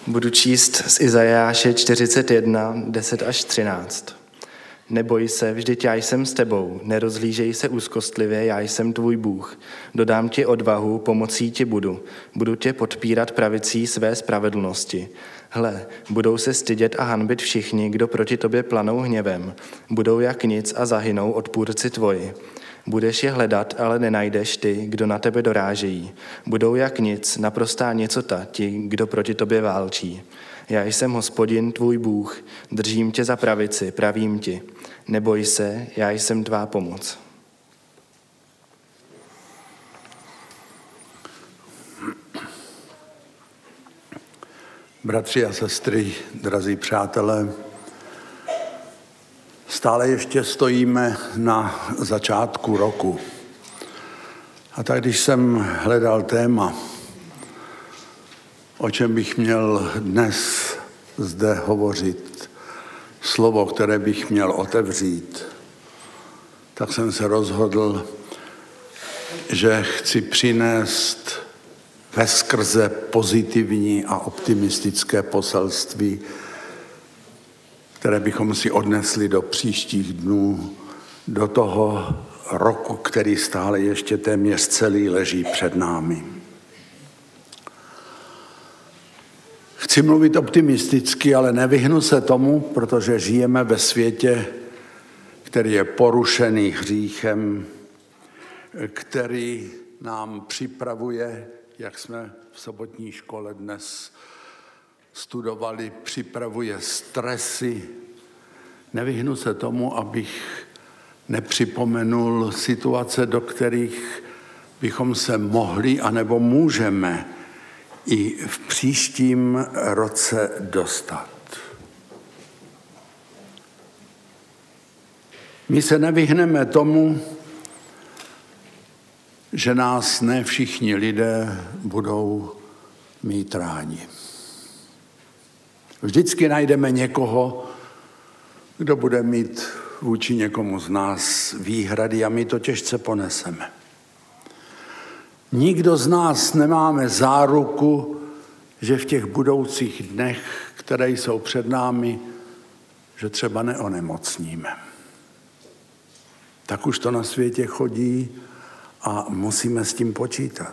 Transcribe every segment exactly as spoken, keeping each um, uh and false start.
Budu číst z Izajáše čtyřicet jedna, deset až třináct. Neboj se, vždyť já jsem s tebou, nerozhlížej se úzkostlivě, já jsem tvůj Bůh. Dodám ti odvahu, pomocí ti budu. Budu tě podpírat pravicí své spravedlnosti. Hle, budou se stydět a hanbit všichni, kdo proti tobě planou hněvem. Budou jak nic a zahynou odpůrci tvoji. Budeš je hledat, ale nenajdeš ty, kdo na tebe dorážejí. Budou jak nic, naprostá nicota ti, kdo proti tobě válčí. Já jsem Hospodin, tvůj Bůh, držím tě za pravici, pravím ti. Neboj se, já jsem tvá pomoc. Bratři a sestry, drazí přátelé, stále ještě stojíme na začátku roku. A tak když jsem hledal téma, o čem bych měl dnes zde hovořit, slovo, které bych měl otevřít, tak jsem se rozhodl, že chci přinést veskrze pozitivní a optimistické poselství, které bychom si odnesli do příštích dnů, do toho roku, který stále ještě téměř celý leží před námi. Chci mluvit optimisticky, ale nevyhnu se tomu, protože žijeme ve světě, který je porušený hříchem, který nám připravuje, jak jsme v sobotní škole dnes studovali, připravuje stresy. Nevyhnu se tomu, abych nepřipomenul situace, do kterých bychom se mohli anebo můžeme i v příštím roce dostat. My se nevyhneme tomu, že nás ne všichni lidé budou mít rádi. Vždycky najdeme někoho, kdo bude mít vůči někomu z nás výhrady a my to těžce poneseme. Nikdo z nás nemáme záruku, že v těch budoucích dnech, které jsou před námi, že třeba neonemocníme. Tak už to na světě chodí a musíme s tím počítat.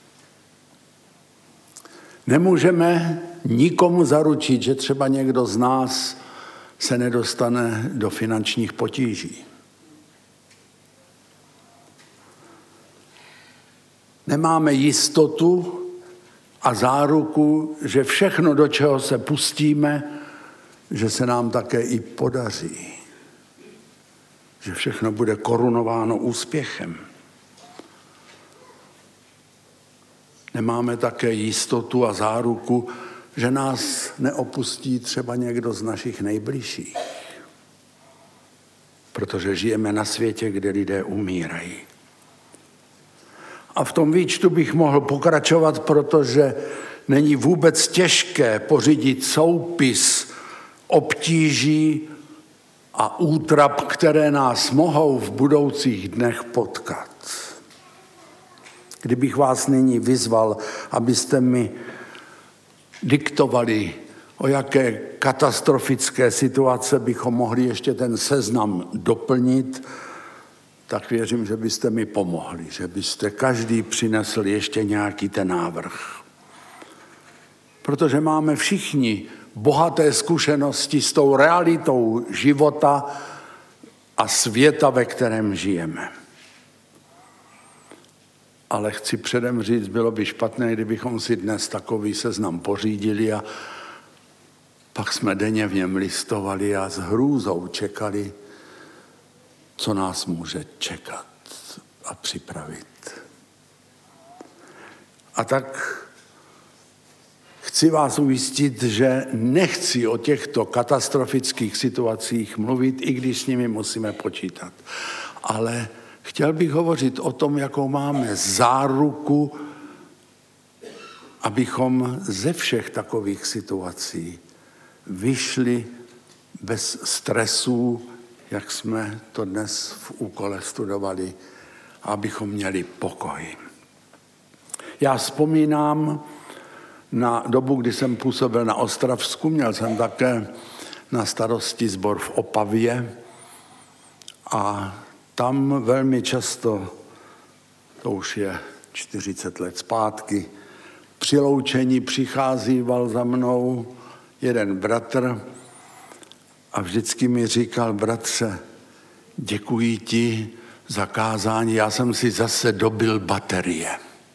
Nemůžeme nikomu zaručit, že třeba někdo z nás se nedostane do finančních potíží. Nemáme jistotu a záruku, že všechno, do čeho se pustíme, že se nám také i podaří. Že všechno bude korunováno úspěchem. Nemáme také jistotu a záruku, že nás neopustí třeba někdo z našich nejbližších. Protože žijeme na světě, kde lidé umírají. A v tom výčtu bych mohl pokračovat, protože není vůbec těžké pořídit soupis obtíží a útrap, které nás mohou v budoucích dnech potkat. Kdybych vás nyní vyzval, abyste mi diktovali, o jaké katastrofické situace bychom mohli ještě ten seznam doplnit, tak věřím, že byste mi pomohli, že byste každý přinesl ještě nějaký ten návrh. Protože máme všichni bohaté zkušenosti s tou realitou života a světa, ve kterém žijeme. Ale chci předem říct, bylo by špatné, kdybychom si dnes takový seznam pořídili a pak jsme denně v něm listovali a s hrůzou čekali, co nás může čekat a připravit. A tak chci vás ujistit, že nechci o těchto katastrofických situacích mluvit, i když s nimi musíme počítat. Ale chtěl bych hovořit o tom, jakou máme záruku, abychom ze všech takových situací vyšli bez stresů, jak jsme to dnes v úkole studovali, abychom měli pokoj. Já vzpomínám Na dobu, kdy jsem působil na Ostravsku, měl jsem také na starosti sbor v Opavě a tam velmi často, to už je čtyřicet let zpátky, při loučení přicházíval za mnou jeden bratr a vždycky mi říkal: bratře, děkuji ti za kázání, já jsem si zase dobil baterie.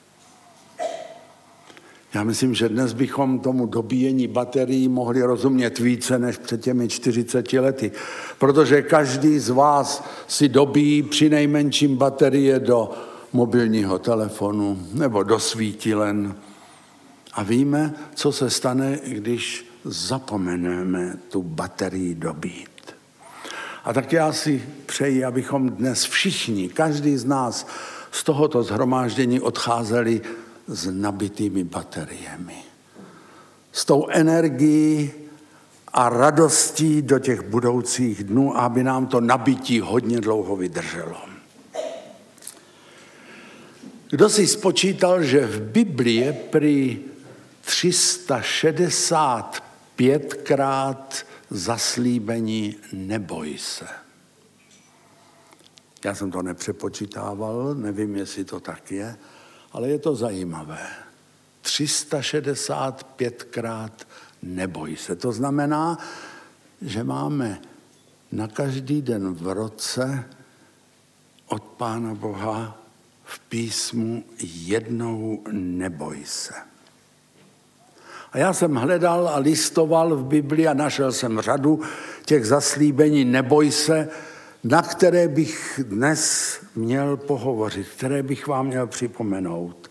Já myslím, že dnes bychom tomu dobíjení baterií mohli rozumět více než před těmi čtyřiceti lety, protože každý z vás si dobíjí přinejmenším baterie do mobilního telefonu nebo do svítilen. A víme, co se stane, když zapomeneme tu baterii dobít. A tak já si přeji, abychom dnes všichni, každý z nás z tohoto shromáždění odcházeli s nabitými bateriemi. S tou energií a radostí do těch budoucích dnů, aby nám to nabití hodně dlouho vydrželo. Kdo si spočítal, že v Biblii je prý tři sta šedesát pětkrát zaslíbení neboj se. Já jsem to nepřepočítával, nevím, jestli to tak je, ale je to zajímavé. tři sta šedesát pětkrát neboj se. To znamená, že máme na každý den v roce od Pána Boha v písmu jednou neboj se. A já jsem hledal a listoval v Biblii a našel jsem řadu těch zaslíbení neboj se, na které bych dnes měl pohovořit, které bych vám měl připomenout.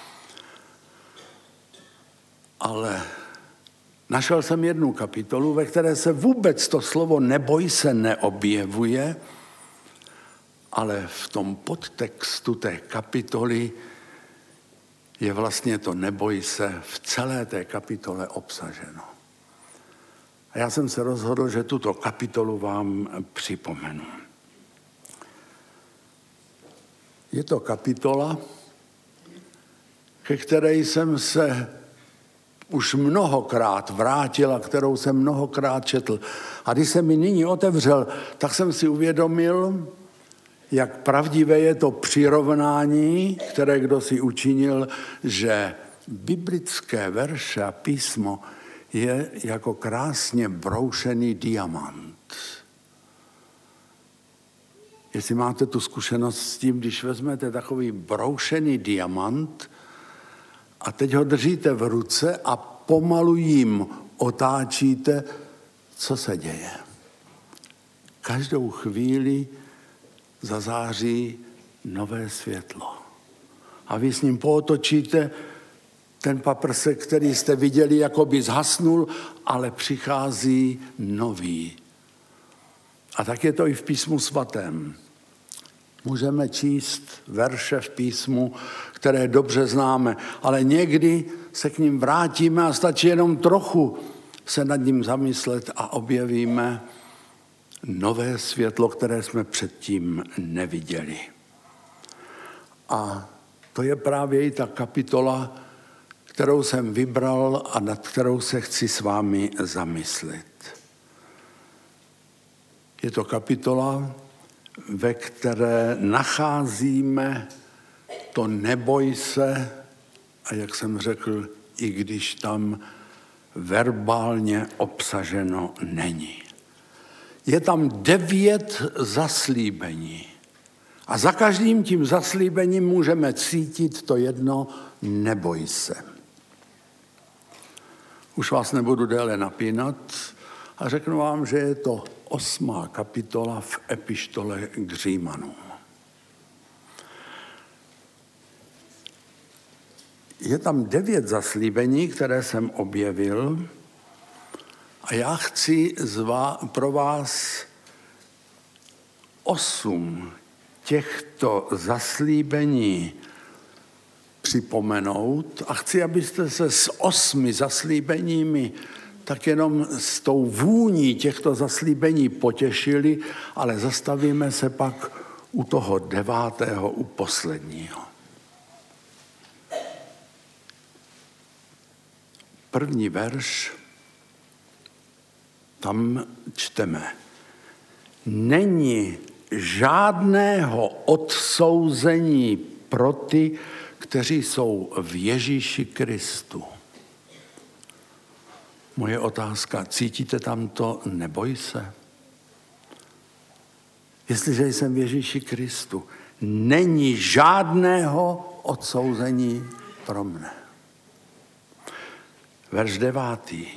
Ale našel jsem jednu kapitolu, ve které se vůbec to slovo neboj se neobjevuje, ale v tom podtextu té kapitoly je vlastně to neboj se v celé té kapitole obsaženo. A já jsem se rozhodl, že tuto kapitolu vám připomenu. Je to kapitola, ke které jsem se už mnohokrát vrátil a kterou jsem mnohokrát četl. A když jsem mi nyní otevřel, tak jsem si uvědomil, jak pravdivé je to přirovnání, které kdo si učinil, že biblické verše a písmo je jako krásně broušený diamant. Jestli máte tu zkušenost s tím, když vezmete takový broušený diamant a teď ho držíte v ruce a pomalu jim otáčíte, co se děje. Každou chvíli zazáří nové světlo. A vy s ním pootočíte, ten paprsek, který jste viděli, jako by zhasnul, ale přichází nový. A tak je to i v písmu svatém. Můžeme číst verše v písmu, které dobře známe, ale někdy se k ním vrátíme a stačí jenom trochu se nad ním zamyslet a objevíme nové světlo, které jsme předtím neviděli. A to je právě i ta kapitola, kterou jsem vybral a nad kterou se chci s vámi zamyslet. Je to kapitola, ve které nacházíme to neboj se, a jak jsem řekl, i když tam verbálně obsaženo není. Je tam devět zaslíbení. A za každým tím zaslíbením můžeme cítit to jedno neboj se. Už vás nebudu déle napínat a řeknu vám, že je to osmá kapitola v epištole k Římanům. Je tam devět zaslíbení, které jsem objevil, a já chci zvá, pro vás osm těchto zaslíbení připomenout a chci, abyste se s osmi zaslíbeními tak jenom s tou vůní těchto zaslíbení potěšili, ale zastavíme se pak u toho devátého, u posledního. první verš, tam čteme. Není žádného odsouzení pro ty, kteří jsou v Ježíši Kristu. Moje otázka, cítíte tam to neboj se? Jestliže jsem v Ježíši Kristu, není žádného odsouzení pro mne. Verš devátý.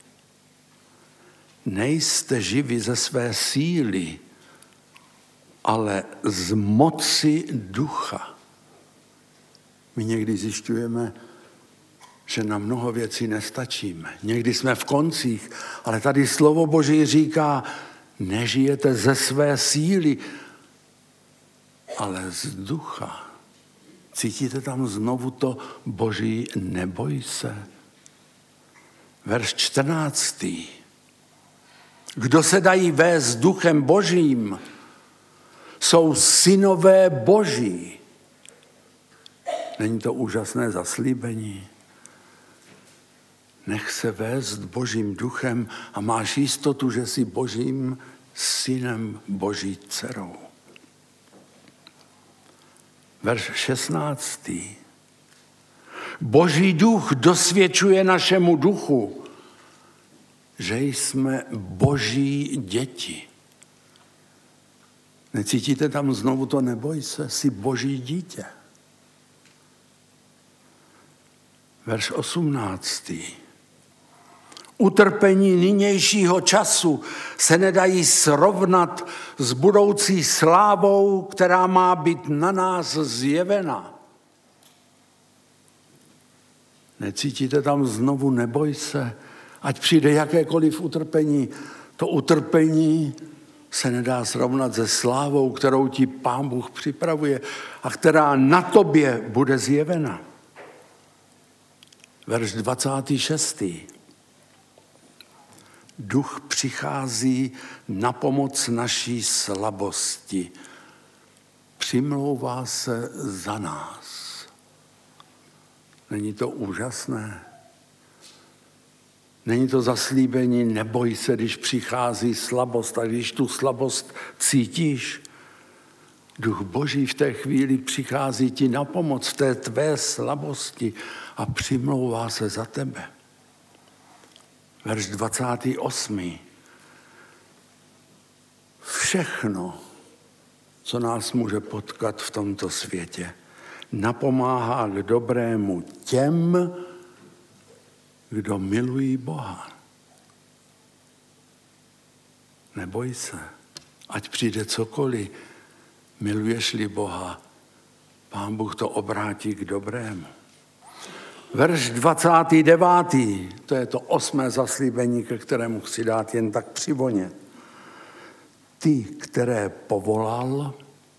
Nejste živi ze své síly, ale z moci ducha. My někdy zjišťujeme, že na mnoho věcí nestačíme. Někdy jsme v koncích, ale tady slovo Boží říká, nežijete ze své síly, ale z ducha. Cítíte tam znovu to Boží neboj se? Verš čtrnáctý. Kdo se dají vést duchem Božím, jsou synové Boží. Není to úžasné zaslíbení? Nech se vést Božím duchem a máš jistotu, že jsi Božím synem, Boží dcerou. Verš šestnáctý. Boží duch dosvědčuje našemu duchu, že jsme Boží děti. Necítíte tam znovu to neboj se, jsi Boží dítě. Verš osmnáctý. Utrpení nynějšího času se nedají srovnat s budoucí slávou, která má být na nás zjevena. Necítíte tam znovu neboj se, ať přijde jakékoliv utrpení. To utrpení se nedá srovnat se slávou, kterou ti Pán Bůh připravuje a která na tobě bude zjevena. Verš dvacátý šestý. Duch přichází na pomoc naší slabosti. Přimlouvá se za nás. Není to úžasné? Není to zaslíbení, neboj se, když přichází slabost a když tu slabost cítíš, Duch Boží v té chvíli přichází ti na pomoc v té tvé slabosti a přimlouvá se za tebe. Verš dvacátý osmý. Všechno, co nás může potkat v tomto světě, napomáhá k dobrému těm, kdo milují Boha. Neboj se, ať přijde cokoliv, miluješ-li Boha, Pán Bůh to obrátí k dobrému. Verš dvacátý devátý. To je to osmé zaslíbení, ke kterému chci dát jen tak přivonět. Ty, které povolal,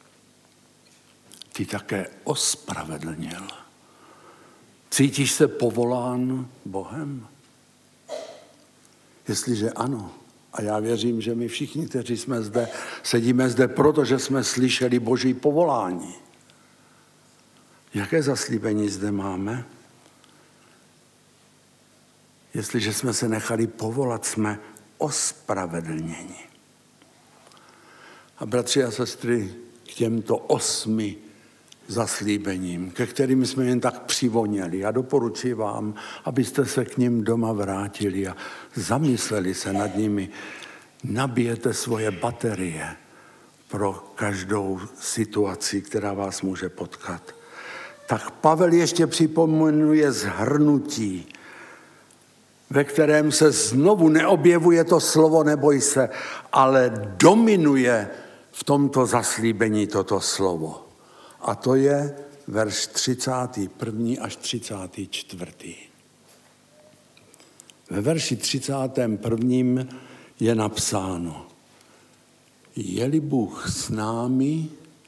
ty také ospravedlnil. Cítíš se povolán Bohem? Jestliže ano, a já věřím, že my všichni, kteří jsme zde, sedíme zde, protože jsme slyšeli Boží povolání. Jaké zaslíbení zde máme? Jestliže jsme se nechali povolat, jsme ospravedlněni. A bratři a sestry, k těmto osmi zaslíbením, ke kterým jsme jen tak přivoněli. Já doporučuji vám, abyste se k nim doma vrátili a zamysleli se nad nimi. Nabijete svoje baterie pro každou situaci, která vás může potkat. Tak Pavel ještě připomenuje shrnutí, ve kterém se znovu neobjevuje to slovo neboj se, ale dominuje v tomto zaslíbení toto slovo. A to je verš třicátý první až třicátý čtvrtý. Ve verši třicátém prvním je napsáno: Je-li Bůh s námi,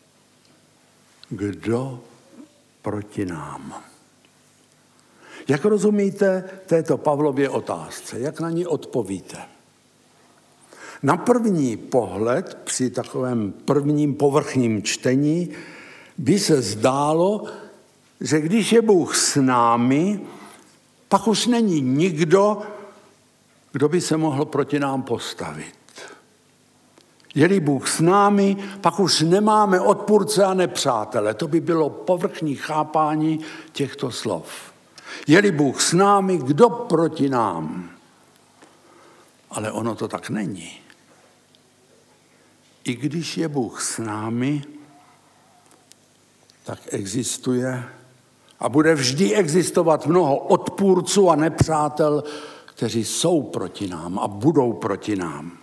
kdo proti nám? Jak rozumíte této Pavlově otázce? Jak na ní odpovíte? Na první pohled, při takovém prvním povrchním čtení, by se zdálo, že když je Bůh s námi, Pak už není nikdo, kdo by se mohl proti nám postavit. Je-li Bůh s námi, pak už nemáme odpůrce a nepřátele. To by bylo povrchní chápání těchto slov. Je-li Bůh s námi, kdo proti nám? Ale ono to tak není. I když je Bůh s námi, tak existuje a bude vždy existovat mnoho odpůrců a nepřátel, kteří jsou proti nám a budou proti nám.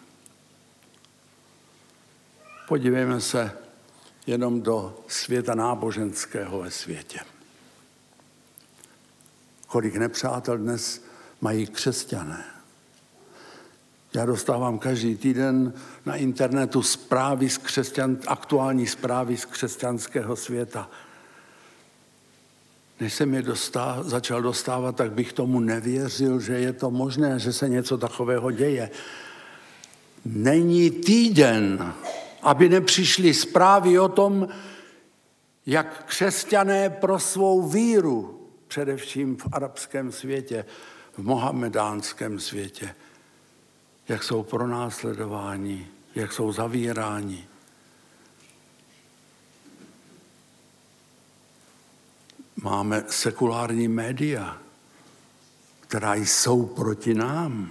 Podívejme se jenom do světa náboženského ve světě. Kolik nepřátel dnes mají křesťané. Já dostávám každý týden na internetu zprávy z křesťan, aktuální zprávy z křesťanského světa. Než jsem je dostal, začal dostávat, tak bych tomu nevěřil, že je to možné, že se něco takového děje. Není týden, aby nepřišly zprávy o tom, jak křesťané pro svou víru, především v arabském světě, v mohamedánském světě, jak jsou pronásledováni, jak jsou zavíráni. Máme sekulární média, která jsou proti nám.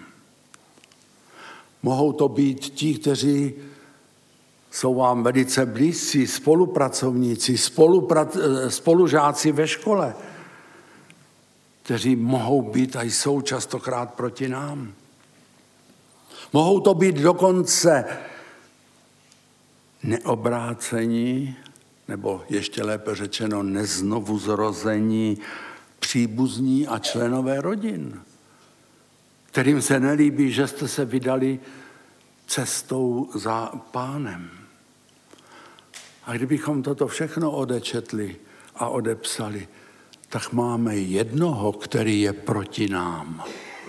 Mohou to být ti, kteří jsou vám velice blízcí, spolupracovníci, spolupra- spolužáci ve škole, kteří mohou být a jsou častokrát proti nám. Mohou to být dokonce neobrácení, nebo ještě lépe řečeno neznovuzrození příbuzní a členové rodin, kterým se nelíbí, že jste se vydali cestou za Pánem. A kdybychom toto všechno odečetli a odepsali, tak máme jednoho, který je proti nám.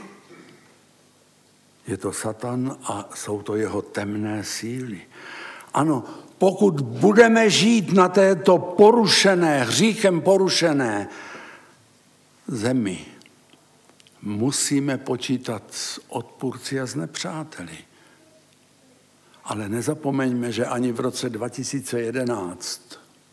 Je to Satan a jsou to jeho temné síly. Ano, pokud budeme žít na této porušené, hříchem porušené zemi, musíme počítat s odpůrci a s nepřáteli. Ale nezapomeňme, že ani v roce dva tisíce jedenáct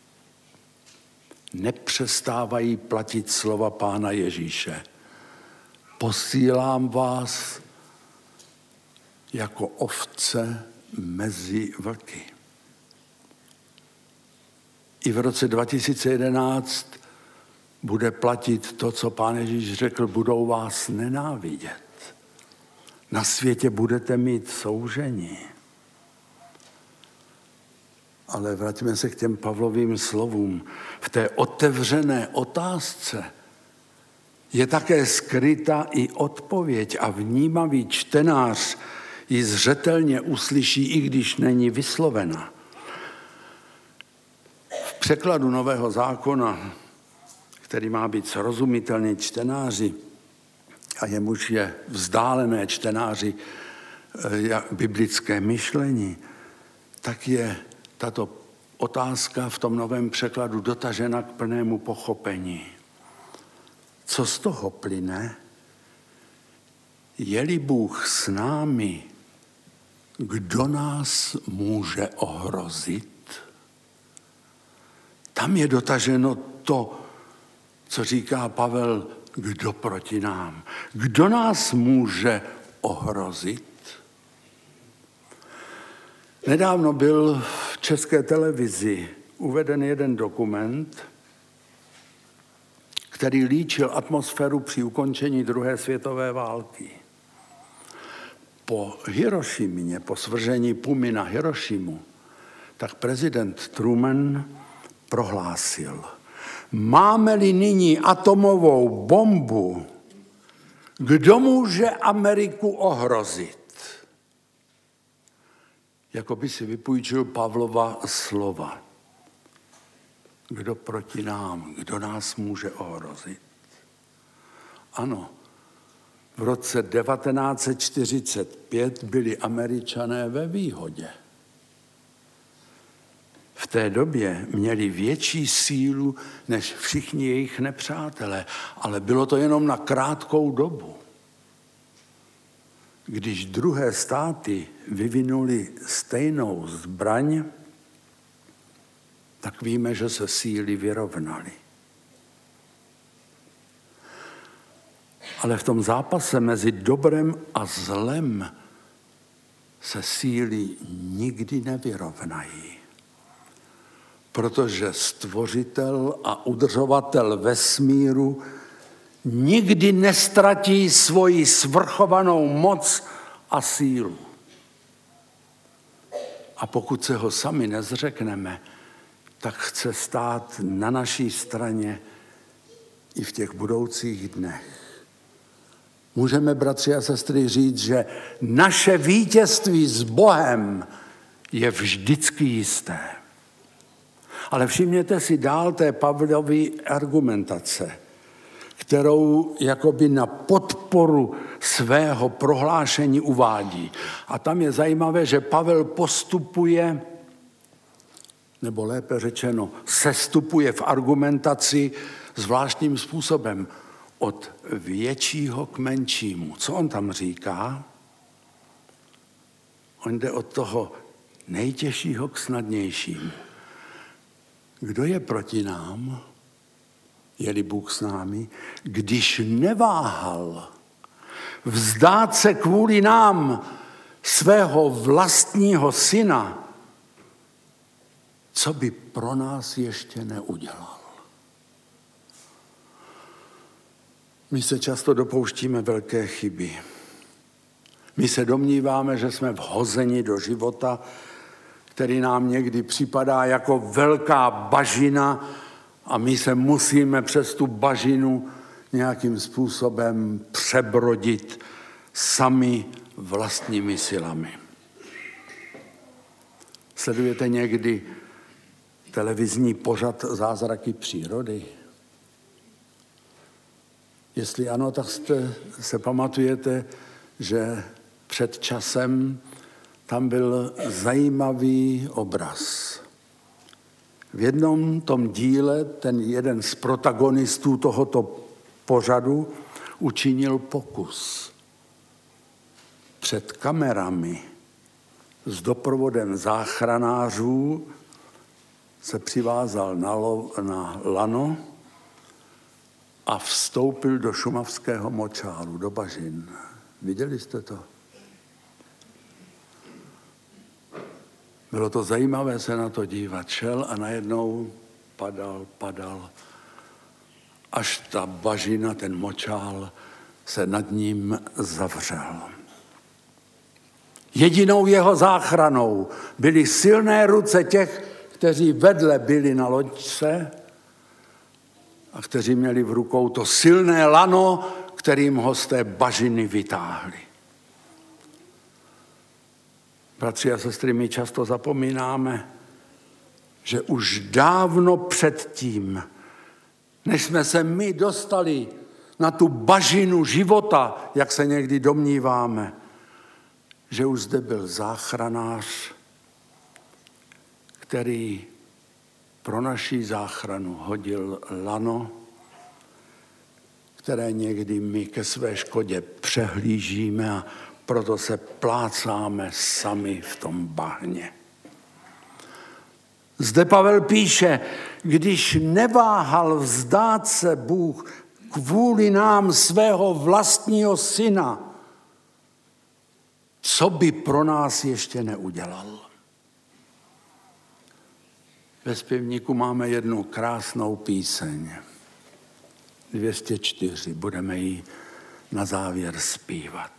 nepřestávají platit slova Pána Ježíše. Posílám vás jako ovce mezi vlky. I v roce dva tisíce jedenáct bude platit to, co Pán Ježíš řekl, budou vás nenávidět. Na světě budete mít soužení. Ale vraťme se k těm Pavlovým slovům. V té otevřené otázce je také skryta i odpověď a vnímavý čtenář ji zřetelně uslyší, i když není vyslovena. V překladu Nového zákona, který má být srozumitelný čtenáři a jemuž je vzdálené čtenáři biblické myšlení, tak je tato otázka v tom novém překladu dotažena k plnému pochopení. Co z toho plyne? Je-li Bůh s námi, kdo nás může ohrozit? Tam je dotaženo to, co říká Pavel, kdo proti nám. Kdo nás může ohrozit? Nedávno byl v České televizi uveden jeden dokument, který líčil atmosféru při ukončení druhé světové války. Po Hirošimě, po svržení pumy na Hirošimu, tak prezident Truman prohlásil, máme-li nyní atomovou bombu, kdo může Ameriku ohrozit? Jako by si vypůjčil Pavlova slova. Kdo proti nám, kdo nás může ohrozit? Ano, v roce devatenáct set čtyřicet pět byli Američané ve výhodě. v té době měli větší sílu než všichni jejich nepřátelé, ale bylo to jenom na krátkou dobu. Když druhé státy vyvinuli stejnou zbraň, tak víme, že se síly vyrovnaly. Ale v tom zápase mezi dobrem a zlem se síly nikdy nevyrovnají. Protože stvořitel a udržovatel vesmíru nikdy nestratí svoji svrchovanou moc a sílu. A pokud se ho sami nezřekneme, tak chce stát na naší straně i v těch budoucích dnech. Můžeme, bratři a sestry, říct, že naše vítězství s Bohem je vždycky jisté. Ale všimněte si dál té Pavlovy argumentace, kterou jakoby na podporu svého prohlášení uvádí. A tam je zajímavé, že Pavel postupuje, nebo lépe řečeno, sestupuje v argumentaci zvláštním způsobem od většího k menšímu. Co on tam říká? On jde od toho nejtěžšího k snadnějšímu. Kdo je proti nám, je-li Bůh s námi, když neváhal vzdát se kvůli nám svého vlastního syna, co by pro nás ještě neudělal? My se často dopouštíme velké chyby. My se domníváme, že jsme vhozeni do života, který nám někdy připadá jako velká bažina a my se musíme přes tu bažinu nějakým způsobem přebrodit sami vlastními silami. Sledujete někdy televizní pořad Zázraky přírody? Jestli ano, tak jste, se pamatujete, že před časem tam byl zajímavý obraz. V jednom tom díle ten jeden z protagonistů tohoto pořadu učinil pokus. Před kamerami s doprovodem záchranářů se přivázal na, lo, na lano a vstoupil do šumavského močálu, do bažin. Viděli jste to? Bylo to zajímavé se na to dívat. Šel a najednou padal, padal, až ta bažina, ten močál, se nad ním zavřel. Jedinou jeho záchranou byly silné ruce těch, kteří vedle byli na loďce a kteří měli v rukou to silné lano, kterým ho z té bažiny vytáhli. Bratři a sestry, my často zapomínáme, že už dávno předtím, než jsme se my dostali na tu bažinu života, jak se někdy domníváme, že už zde byl záchranář, který pro naši záchranu hodil lano, které někdy my ke své škodě přehlížíme a proto se plácáme sami v tom bahně. Zde Pavel píše, když neváhal vzdát se Bůh kvůli nám svého vlastního syna, co by pro nás ještě neudělal? Ve zpěvníku máme jednu krásnou píseň. dvě stě čtyři, budeme ji na závěr zpívat.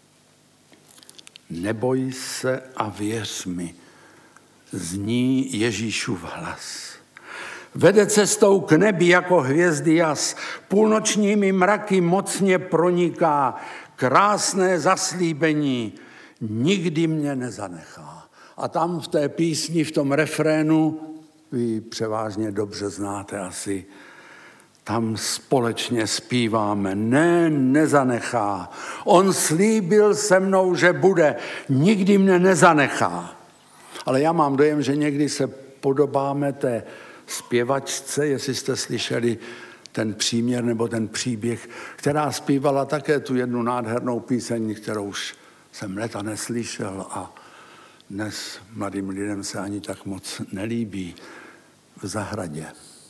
Neboj se a věř mi, zní Ježíšův hlas. Vede cestou k nebi jako hvězdy jas, půlnočními mraky mocně proniká, krásné zaslíbení, nikdy mě nezanechá. A tam v té písni, v tom refrénu, vy převážně dobře znáte asi, tam společně zpíváme, ne, nezanechá. On slíbil se mnou, že bude, nikdy mne nezanechá. Ale já mám dojem, že někdy se podobáme té zpěvačce, jestli jste slyšeli ten příměr nebo ten příběh, která zpívala také tu jednu nádhernou píseň, kterou už jsem leta neslyšel a dnes mladým lidem se ani tak moc nelíbí, V zahradě.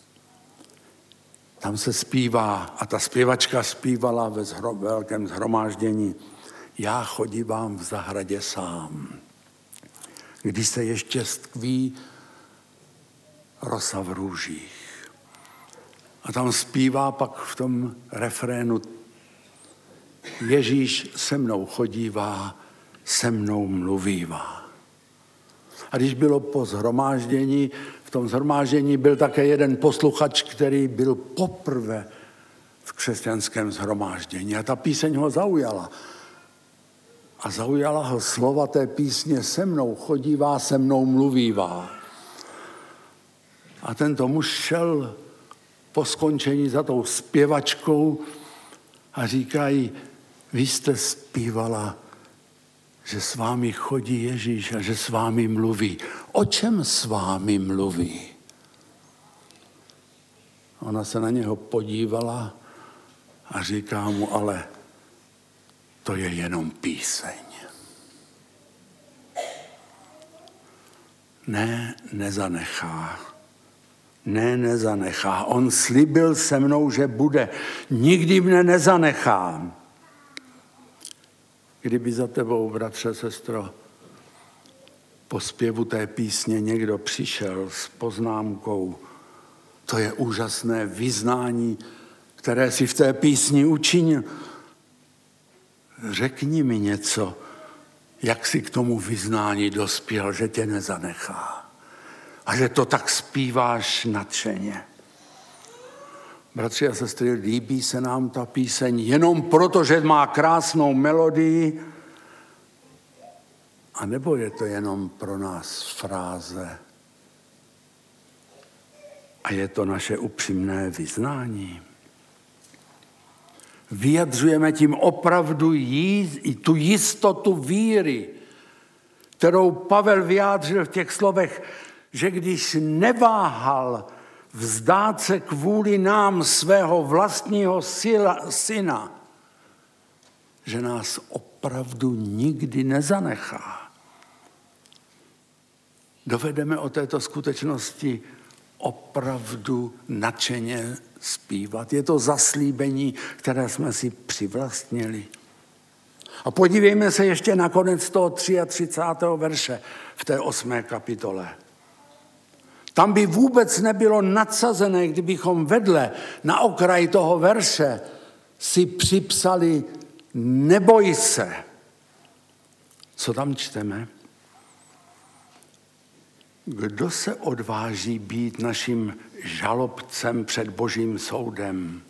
Tam se zpívá a ta zpěvačka zpívala ve zhro, velkém shromáždění: Já chodívám v zahradě sám, když se ještě stkví rosa v růžích. A tam zpívá pak v tom refrénu: Ježíš se mnou chodívá, se mnou mluvívá. A když bylo po shromáždění, v tom shromáždění byl také jeden posluchač, který byl poprvé v křesťanském shromáždění. A ta píseň ho zaujala. A zaujala ho slova té písně: Se mnou chodívá, se mnou mluvívá. A tento muž šel po skončení za tou zpěvačkou a říkají: Vy jste zpívala, že s vámi chodí Ježíš a že s vámi mluví. O čem s vámi mluví? Ona se na něho podívala a říká mu: Ale to je jenom píseň. Ne, nezanechá. Ne, nezanechá. On slíbil se mnou, že bude. Nikdy mne nezanechá. Kdyby za tebou, bratře, sestro, po zpěvu té písně někdo přišel s poznámkou: To je úžasné vyznání, které si v té písni učinil. Řekni mi něco, jak si k tomu vyznání dospěl, že tě nezanechá. A že to tak zpíváš nadšeně. Bratři a sestry, líbí se nám ta píseň jenom proto, že má krásnou melodii, a nebo je to jenom pro nás fráze a je to naše upřímné vyznání? Vyjadřujeme tím opravdu jí, tu jistotu víry, kterou Pavel vyjádřil v těch slovech, že když neváhal vzdát se kvůli nám svého vlastního syna, že nás opravdu nikdy nezanechá. Dovedeme o této skutečnosti opravdu nadšeně zpívat. Je to zaslíbení, které jsme si přivlastnili. A podívejme se ještě na konec toho třicátého třetího verše v té osmé kapitole. Tam by vůbec nebylo nadsazené, kdybychom vedle na okraji toho verše si připsali: Neboj se. Co tam čteme? Kdo se odváží být naším žalobcem před Božím soudem,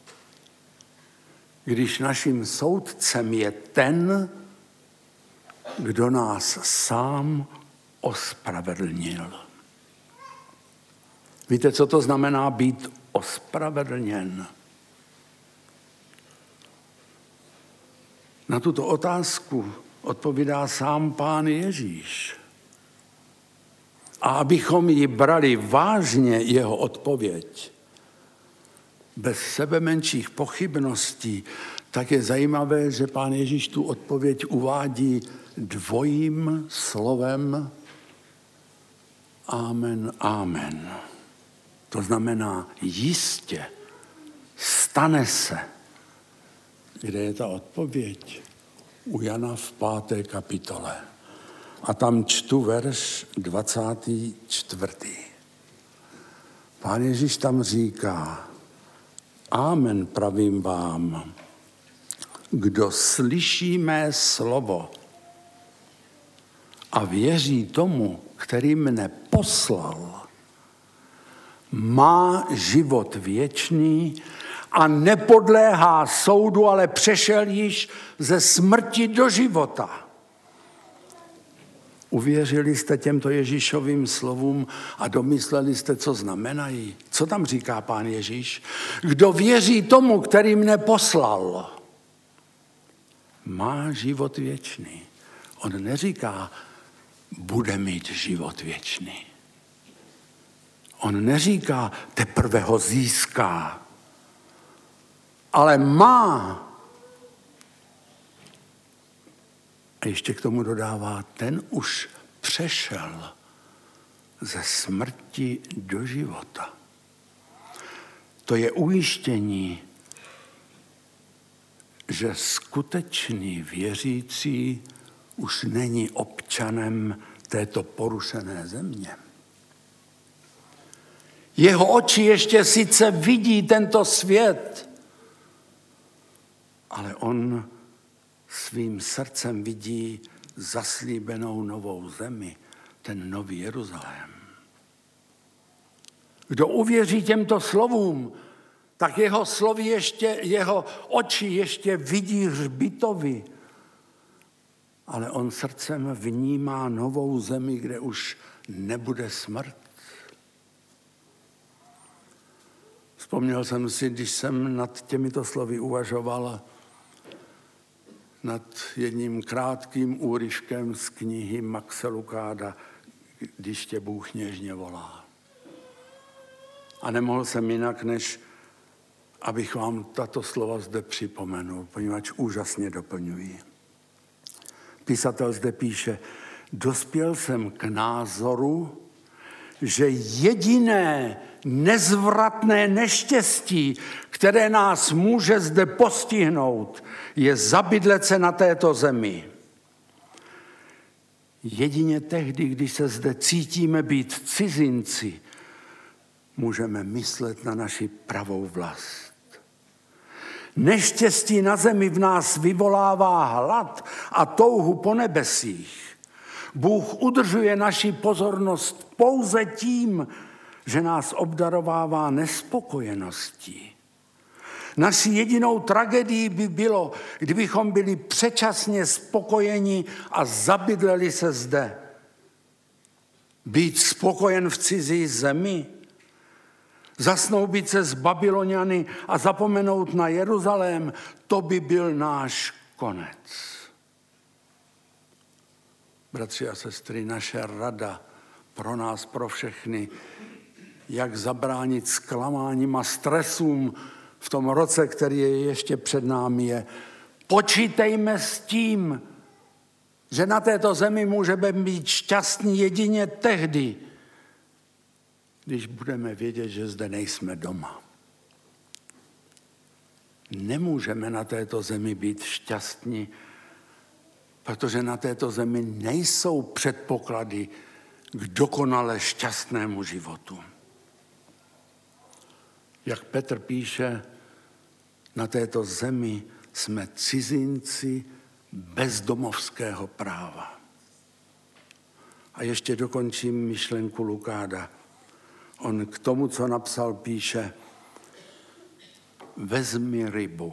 když naším soudcem je ten, kdo nás sám ospravedlnil? Víte, co to znamená být ospravedlněn? Na tuto otázku odpovídá sám Pán Ježíš. A abychom ji brali vážně, jeho odpověď, bez sebe menších pochybností, tak je zajímavé, že Pán Ježíš tu odpověď uvádí dvojím slovem: Amen, amen. To znamená jistě, stane se. Kde je ta odpověď? U Jana v páté kapitole. A tam čtu verš dvacátý čtvrtý. Pán Ježíš tam říká: Amen, pravím vám, kdo slyší mé slovo a věří tomu, který mne poslal, má život věčný a nepodléhá soudu, ale přešel již ze smrti do života. Uvěřili jste těmto Ježíšovým slovům a domysleli jste, co znamenají? Co tam říká Pán Ježíš? Kdo věří tomu, který mne poslal, má život věčný. On neříká, bude mít život věčný. On neříká, teprve ho získá, ale má. A ještě k tomu dodává, ten už přešel ze smrti do života. To je ujištění, že skutečný věřící už není občanem této porušené země. Jeho oči ještě sice vidí tento svět, ale on svým srdcem vidí zaslíbenou novou zemi, ten nový Jeruzalém. Kdo uvěří těmto slovům, tak jeho slovy ještě, jeho oči ještě vidí hřbitovy, ale on srdcem vnímá novou zemi, kde už nebude smrt. Vzpomněl jsem si, když jsem nad těmito slovy uvažoval, nad jedním krátkým úryvkem z knihy Maxe Lukáda, Když tě Bůh něžně volá. A nemohl jsem jinak, než abych vám tato slova zde připomenul, poněvadž úžasně doplňují. Písatel zde píše, dospěl jsem k názoru, že jediné nezvratné neštěstí, které nás může zde postihnout, je zabydlet se na této zemi. Jedině tehdy, když se zde cítíme být cizinci, můžeme myslet na naši pravou vlast. Neštěstí na zemi v nás vyvolává hlad a touhu po nebesích. Bůh udržuje naši pozornost pouze tím, že nás obdarovává nespokojeností. Naší jedinou tragédií by bylo, kdybychom byli předčasně spokojeni a zabydleli se zde. Být spokojen v cizí zemi, zasnoubit se s Babyloniany a zapomenout na Jeruzalém, to by byl náš konec. Bratři a sestry, naše rada pro nás, pro všechny, jak zabránit zklamáním a stresům v tom roce, který je ještě před námi, je počítejme s tím, že na této zemi můžeme být šťastní jedině tehdy, když budeme vědět, že zde nejsme doma. Nemůžeme na této zemi být šťastní, protože na této zemi nejsou předpoklady k dokonale šťastnému životu. Jak Petr píše, na této zemi jsme cizinci bezdomovského práva. A ještě dokončím myšlenku Lukáda. On k tomu, co napsal, píše, vezmi rybu,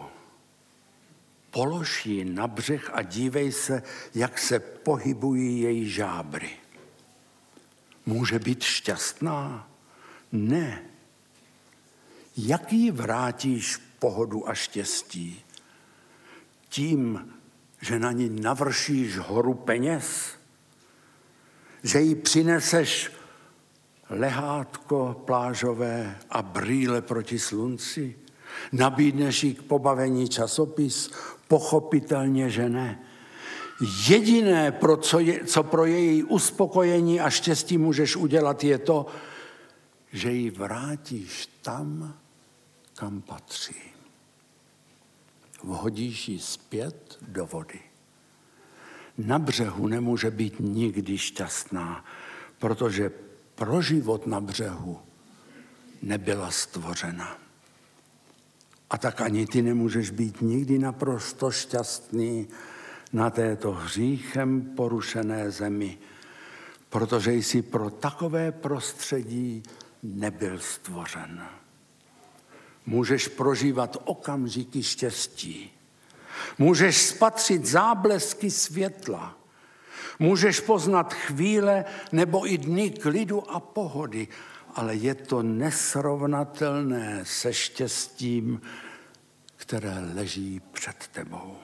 polož ji na břeh a dívej se, jak se pohybují její žábry. Může být šťastná? Ne. Jak jí vrátíš pohodu a štěstí? Tím, že na ní navršíš horu peněz? Že jí přineseš lehátko plážové a brýle proti slunci? Nabídneš jí k pobavení časopis? Pochopitelně, že ne. Jediné, pro co, je, co pro její uspokojení a štěstí můžeš udělat, je to, že ji vrátíš tam, kam patří. Vhodíš ji zpět do vody. Na břehu nemůže být nikdy šťastná, protože pro život na břehu nebyla stvořena. A tak ani ty nemůžeš být nikdy naprosto šťastný na této hříchem porušené zemi, protože jsi pro takové prostředí nebyl stvořen. Můžeš prožívat okamžiky štěstí. Můžeš spatřit záblesky světla. Můžeš poznat chvíle nebo i dny klidu a pohody, ale je to nesrovnatelné se štěstím, které leží před tebou.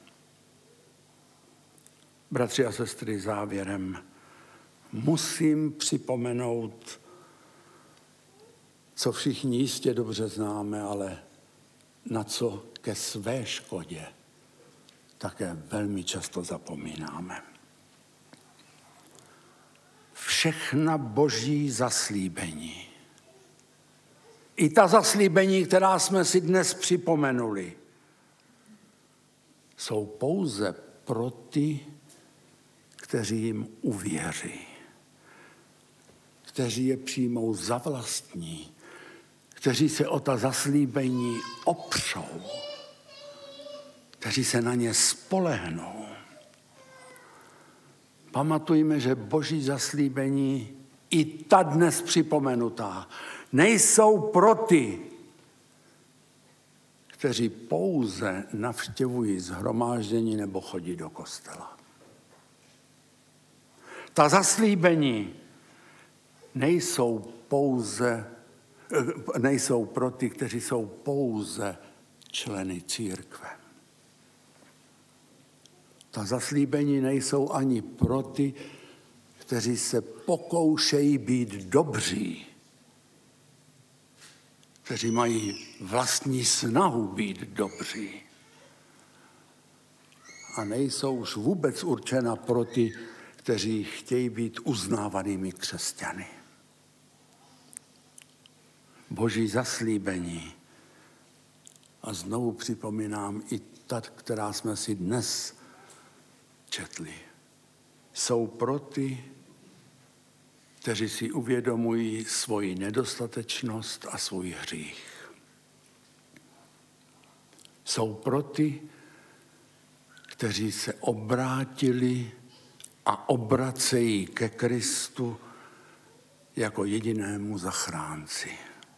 Bratři a sestry, závěrem musím připomenout co všichni jistě dobře známe, ale na co ke své škodě také velmi často zapomínáme. Všechna boží zaslíbení, i ta zaslíbení, která jsme si dnes připomenuli, jsou pouze pro ty, kteří jim uvěří, kteří je přijmou za vlastní, kteří se o ta zaslíbení opřou, kteří se na ně spolehnou. Pamatujme, že boží zaslíbení, i ta dnes připomenutá, nejsou pro ty, kteří pouze navštěvují shromáždění nebo chodí do kostela. Ta zaslíbení nejsou pouze, nejsou pro ty, kteří jsou pouze členy církve. Ta zaslíbení nejsou ani pro ty, kteří se pokoušejí být dobří, kteří mají vlastní snahu být dobří. A nejsou už vůbec určena pro ty, kteří chtějí být uznávanými křesťany. Boží zaslíbení, a znovu připomínám i ta, která jsme si dnes četli, jsou pro ty, kteří si uvědomují svoji nedostatečnost a svůj hřích. Jsou pro ty, kteří se obrátili a obracejí ke Kristu jako jedinému zachránci.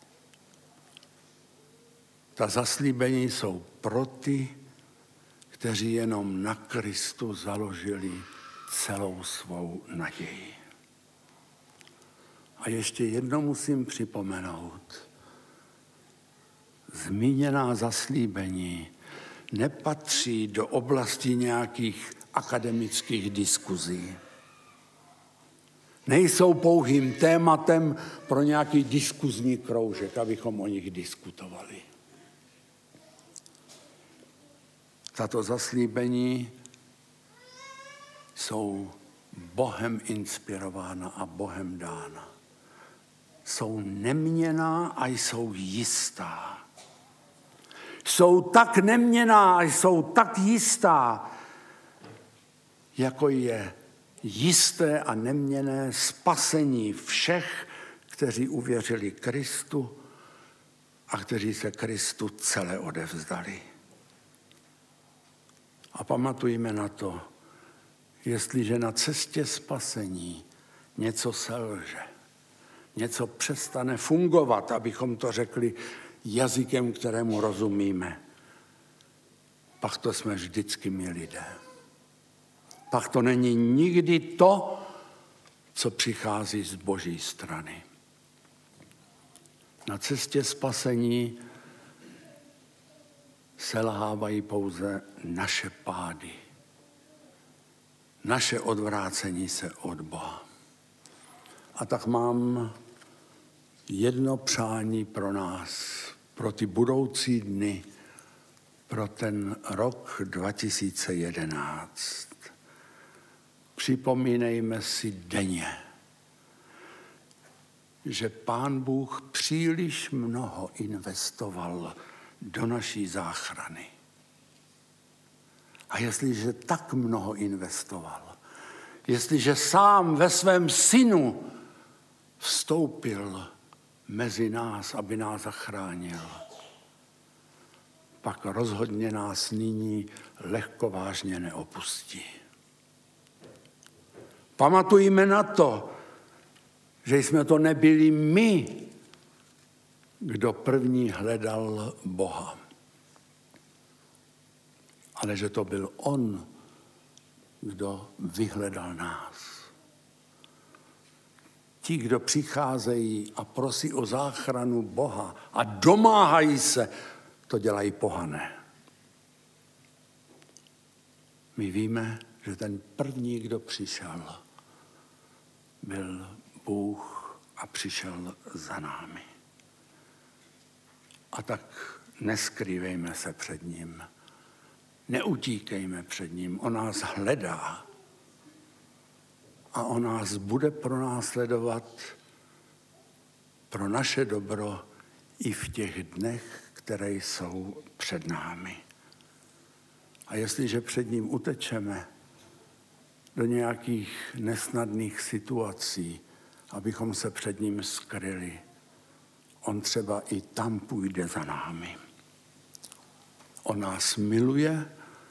Ta zaslíbení jsou pro ty, kteří jenom na Kristu založili celou svou naději. A ještě jedno musím připomenout. Zmíněná zaslíbení nepatří do oblasti nějakých akademických diskuzí. Nejsou pouhým tématem pro nějaký diskuzní kroužek, abychom o nich diskutovali. Tato zaslíbení jsou Bohem inspirována a Bohem dána. Jsou neměnná a jsou jistá. Jsou tak neměnná a jsou tak jistá, jako je jisté a neměnné spasení všech, kteří uvěřili Kristu a kteří se Kristu celé odevzdali. A pamatujme na to, jestliže na cestě spasení něco selže, něco přestane fungovat, abychom to řekli jazykem, kterému rozumíme, pak to jsme vždycky my lidé. Pak to není nikdy to, co přichází z Boží strany. Na cestě spasení selhávají pouze naše pády, naše odvrácení se od Boha. A tak mám jedno přání pro nás, pro ty budoucí dny, pro ten rok dva tisíce jedenáct. Připomínejme si denně, že Pán Bůh příliš mnoho investoval do naší záchrany. A jestliže tak mnoho investoval, jestliže sám ve svém synu vstoupil mezi nás, aby nás zachránil, pak rozhodně nás nyní lehkovážně neopustí. Pamatujme na to, že jsme to nebyli my, kdo první hledal Boha, ale že to byl on, kdo vyhledal nás. Ti, kdo přicházejí a prosí o záchranu Boha a domáhají se, to dělají pohané. My víme, že ten první, kdo přišel, byl Bůh a přišel za námi. A tak neskrývejme se před ním. Neutíkejme před ním. On nás hledá. A on nás bude pronásledovat pro naše dobro i v těch dnech, které jsou před námi. A jestliže před ním utečeme do nějakých nesnadných situací, abychom se před ním skryli, on třeba i tam půjde za námi. On nás miluje,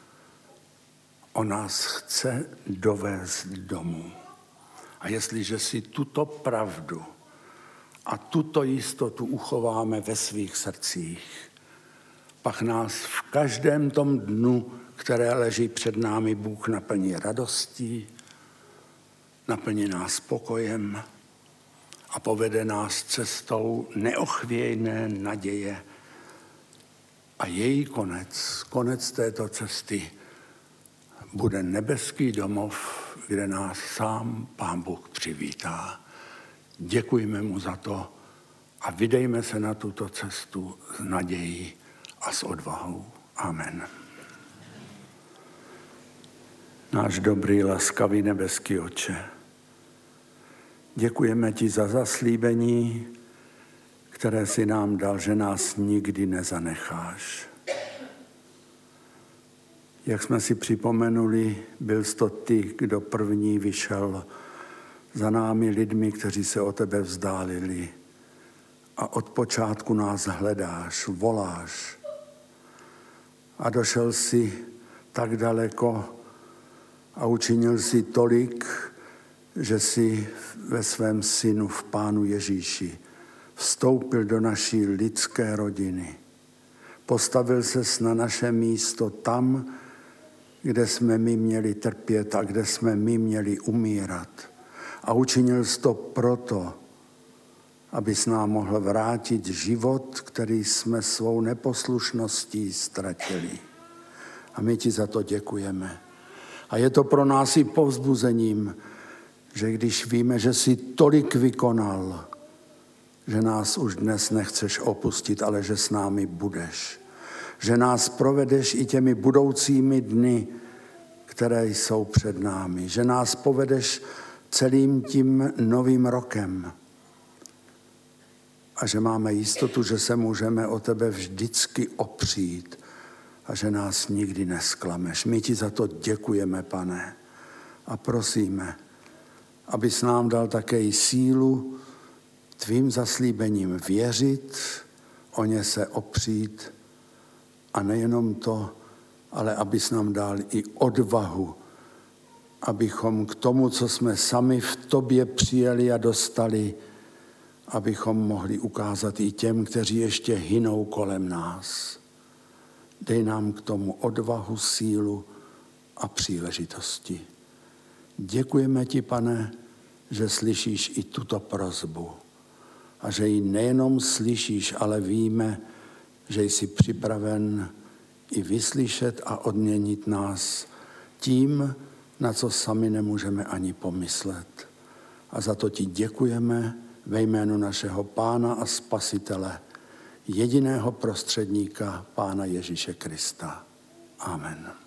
on nás chce dovést domů. A jestliže si tuto pravdu a tuto jistotu uchováme ve svých srdcích, pak nás v každém tom dnu, které leží před námi, Bůh naplní radostí, naplní nás pokojem a povede nás cestou neochvějné naděje. A její konec, konec této cesty, bude nebeský domov, kde nás sám Pán Bůh přivítá. Děkujme mu za to a vydejme se na tuto cestu s nadějí a s odvahou. Amen. Náš dobrý, laskavý nebeský Otče, děkujeme ti za zaslíbení, které si nám dal, že nás nikdy nezanecháš. Jak jsme si připomenuli, byl jsi to ty, kdo první vyšel za námi lidmi, kteří se o tebe vzdálili. A od počátku nás hledáš, voláš. A došel jsi tak daleko a učinil jsi tolik, že jsi ve svém synu, v Pánu Ježíši, vstoupil do naší lidské rodiny. Postavil ses na naše místo tam, kde jsme my měli trpět a kde jsme my měli umírat. A učinil jsi to proto, abys nám mohl vrátit život, který jsme svou neposlušností ztratili. A my ti za to děkujeme. A je to pro nás i povzbuzením, že když víme, že jsi tolik vykonal, že nás už dnes nechceš opustit, ale že s námi budeš. Že nás provedeš i těmi budoucími dny, které jsou před námi. Že nás povedeš celým tím novým rokem. A že máme jistotu, že se můžeme o tebe vždycky opřít a že nás nikdy nesklameš. My ti za to děkujeme, Pane, a prosíme, abys nám dal také i sílu tvým zaslíbením věřit, o ně se opřít a nejenom to, ale abys nám dal i odvahu, abychom k tomu, co jsme sami v tobě přijeli a dostali, abychom mohli ukázat i těm, kteří ještě hynou kolem nás. Dej nám k tomu odvahu, sílu a příležitosti. Děkujeme ti, Pane, že slyšíš i tuto prosbu a že ji nejenom slyšíš, ale víme, že jsi připraven i vyslyšet a odměnit nás tím, na co sami nemůžeme ani pomyslet. A za to ti děkujeme ve jménu našeho Pána a Spasitele, jediného prostředníka, Pána Ježíše Krista. Amen.